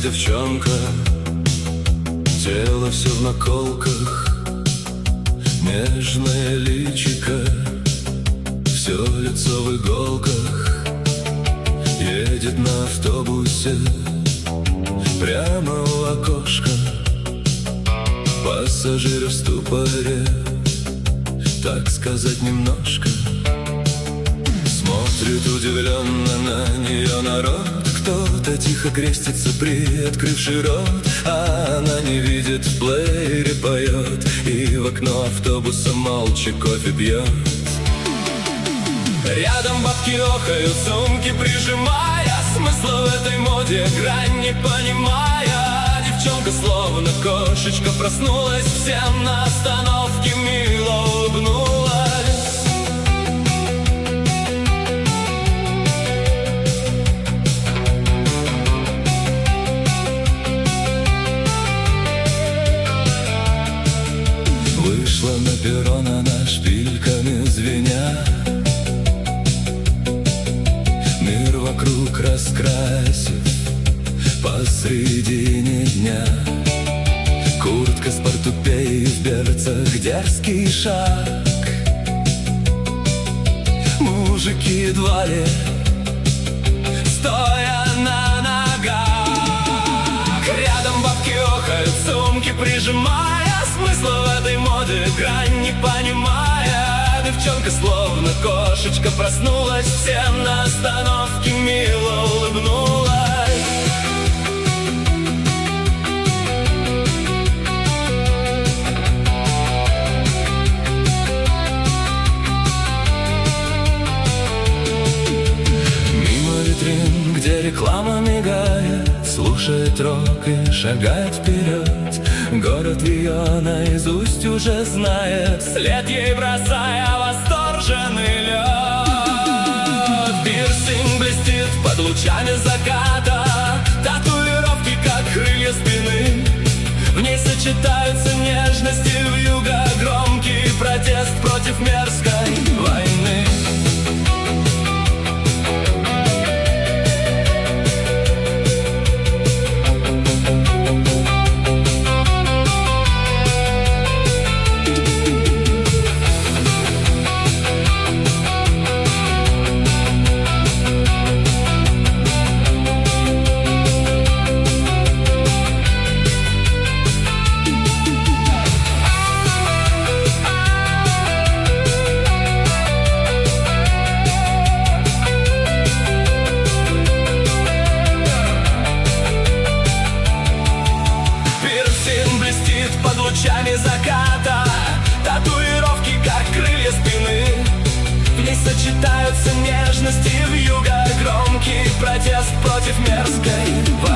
девчонка, тело все в наколках, нежное личико, все лицо в иголках. Едет на автобусе прямо у окошка, пассажиры в ступоре, так сказать, немножко. Смотрит удивленно на нее народ, кто-то тихо крестится, приоткрывший рот, а она не видит, в плеере поет, и в окно автобуса молча кофе пьет. Рядом бабки охают, сумки прижимая, смысла в этой моде грань не понимая. Девчонка словно кошечка проснулась, всем на остановке мило улыбнулась. Вышла на перрон она шпильками звеня, мир вокруг раскрасив посредине дня. Куртка с портупеей в берцах, дерзкий шаг, мужики едва ли стоя на ногах. Рядом бабки охают, сумки прижимая, смысла в этой моде грань не понимая. Девчонка словно кошечка проснулась, всем на остановке мило улыбнулась. Мимо витрин, где реклама мигает, слушает рок и шагает вперед. Город ее наизусть уже знает, вслед ей бросая восторженный лед. Пирсинг блестит под лучами заката, татуировки как крылья спины. В ней сочетаются нежности вьюга, громкий протест против мерзкой войны. Под лучами заката, татуировки как крылья спины. В ней сочетаются нежности вьюга, громкий протест против мерзкой войны.